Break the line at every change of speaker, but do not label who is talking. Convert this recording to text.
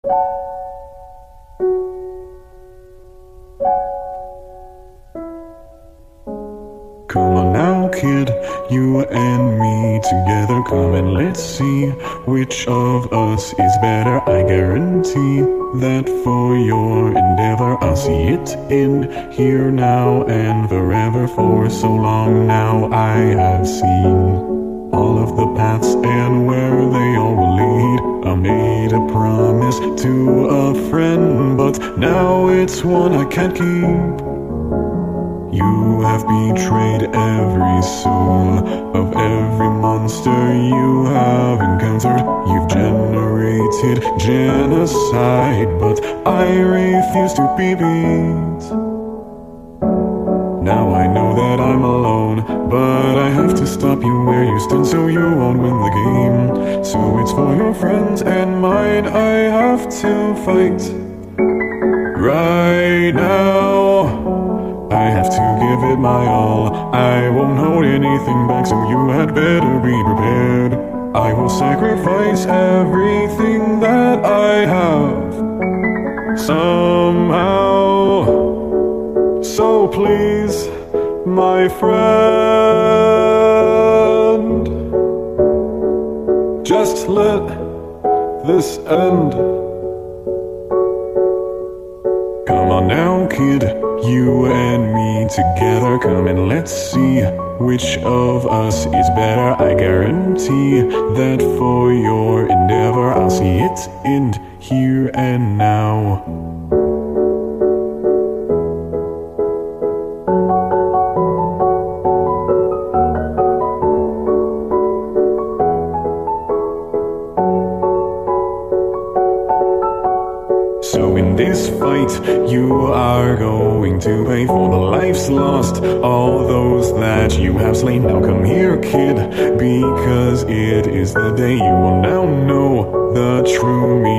Come on now, kid, you and me together. Come and let's see which of us is better. I guarantee that for your endeavor I'll see it end here now and forever. For so long now I have seen all of the paths and where they all will lead. I made a promise to a friend, but now it's one I can't keep. You have betrayed every soul of every monster you have encountered. You've generated genocide, but I refuse to be beat. Now I know that I'm alone, but I have to stop you where you stand so you won't win the game. So it's for your friends and mine I have to fight right now. I have to give it my all. I won't hold anything back, so you had better be prepared. I will sacrifice everything that I have somehow. So please, my friend, just let this end. Come on now, kid, you and me together. Come and let's see which of us is better. I guarantee that for your endeavor I'll see it end here and now. So in this fight, you are going to pay for the lives lost, all those that you have slain. Now come here, kid, because it is the day you will now know the true meaning